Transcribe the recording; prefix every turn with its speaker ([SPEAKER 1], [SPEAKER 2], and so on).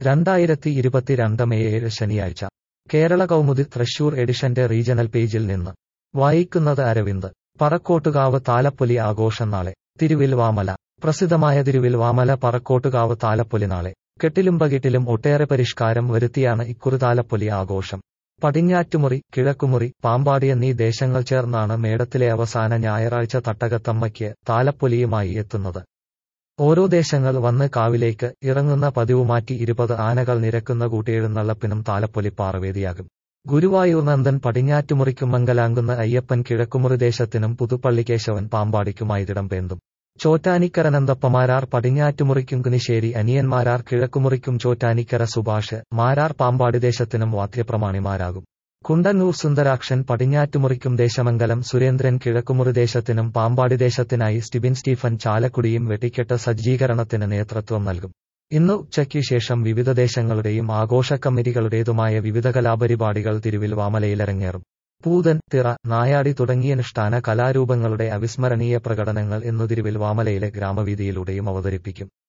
[SPEAKER 1] 2022 May 7 ശനിയാഴ്ച കേരള കൗമുദി തൃശൂർ എഡിഷന്റെ regional പേജിൽ നിന്ന് വായിക്കുന്നത് അരവിന്ദ്. പറക്കോട്ടുകാവ് താലപ്പൊലി ആഘോഷം നാളെ. തിരുവിൽവാമല. പ്രസിദ്ധമായ തിരുവിൽവാമല പറക്കോട്ടുകാവ് താലപ്പൊലി നാളെ. കെട്ടിലും പകിട്ടിലും ഒട്ടേറെ പരിഷ്കാരം വരുത്തിയാണ് ഇക്കുറി താലപ്പൊലി ആഘോഷം. പടിഞ്ഞാറ്റുമുറി, കിഴക്കുമുറി, പാമ്പാടി എന്നീ ദേശങ്ങൾ ചേർന്നാണ് മേടത്തിലെ അവസാന ഞായറാഴ്ച തട്ടകത്തമ്മയ്ക്ക് താലപ്പൊലിയുമായി എത്തുന്നത്. ഓരോ ദേശങ്ങൾ വന്ന് കാവിലേക്ക് ഇറങ്ങുന്ന പതിവ് മാറ്റി 20 ആനകൾ നിരക്കുന്ന കൂട്ടിയെഴുന്നള്ളപ്പിനും താലപ്പൊലി പാറവേദിയാകും. ഗുരുവായൂർ നന്ദൻ പടിഞ്ഞാറ്റുമുറിക്കും മംഗലാംകുന്ന് അയ്യപ്പൻ കിഴക്കുമുറി ദേശത്തിനും പുതുപ്പള്ളി കേശവൻ പാമ്പാടിക്കുമായി തിടമ്പേന്തും. ചോറ്റാനിക്കര നന്തപ്പമാരാർ പടിഞ്ഞാറ്റുമുറിക്കും കുനിശ്ശേരി അനിയന്മാരാർ കിഴക്കുമുറിക്കും ചോറ്റാനിക്കര സുഭാഷ് മാരാർ പാമ്പാടി ദേശത്തിനും വാദ്യപ്രമാണിമാരാകും. കുണ്ടന്നൂർ സുന്ദരാക്ഷൻ പടിഞ്ഞാറ്റുമുറിക്കും ദേശമംഗലം സുരേന്ദ്രൻ കിഴക്കുമുറി ദേശത്തിനും പാമ്പാടി ദേശത്തിനായി സ്റ്റിബിൻ സ്റ്റീഫൻ ചാലക്കുടിയും വെട്ടിക്കെട്ട് സജ്ജീകരണത്തിന് നേതൃത്വം നൽകും. ഇന്ന് ഉച്ചയ്ക്ക് ശേഷം വിവിധ ദേശങ്ങളുടെയും ആഘോഷ കമ്മിറ്റികളുടേതുമായ വിവിധ കലാപരിപാടികൾ തിരുവിൽവാമലയിലരങ്ങേറും. പൂതൻ, തിറ, നായാടി തുടങ്ങിയ അനുഷ്ഠാന കലാരൂപങ്ങളുടെ അവിസ്മരണീയ പ്രകടനങ്ങൾ ഇന്നു തിരുവിൽവാമലയിലെ ഗ്രാമവീഥിയിലൂടെയും അവതരിപ്പിക്കും.